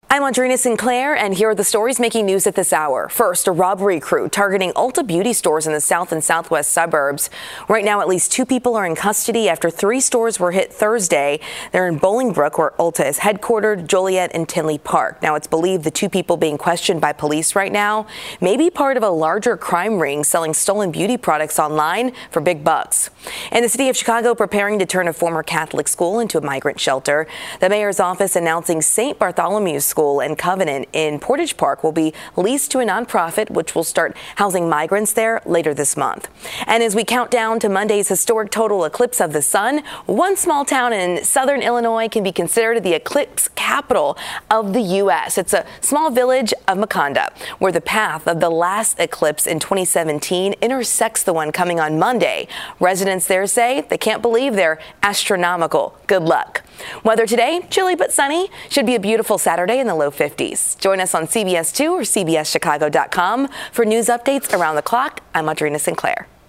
I'm Audrina Sinclair, and here are the stories making news at this hour. First, a robbery crew targeting Ulta beauty stores in the south and southwest suburbs. Right now, at least 2 people are in custody after 3 stores were hit Thursday. They're in Bolingbrook, where Ulta is headquartered, Joliet and Tinley Park. Now, it's believed the 2 people being questioned by police right now may be part of a larger crime ring selling stolen beauty products online for big bucks. And the city of Chicago preparing to turn a former Catholic school into a migrant shelter. The mayor's office announcing St. Bartholomew's School and Covenant in Portage Park will be leased to a nonprofit, which will start housing migrants there later this month. And as we count down to Monday's historic total eclipse of the sun, one small town in southern Illinois can be considered the eclipse capital of the U.S. It's a small village of Maconda, where the path of the last eclipse in 2017 intersects the one coming on Monday. Residents there say they can't believe their astronomical good luck. Weather today, chilly but sunny. Should be a beautiful Saturday in the low 50s. Join us on CBS 2 or CBSChicago.com for news updates around the clock. I'm Audrina Sinclair.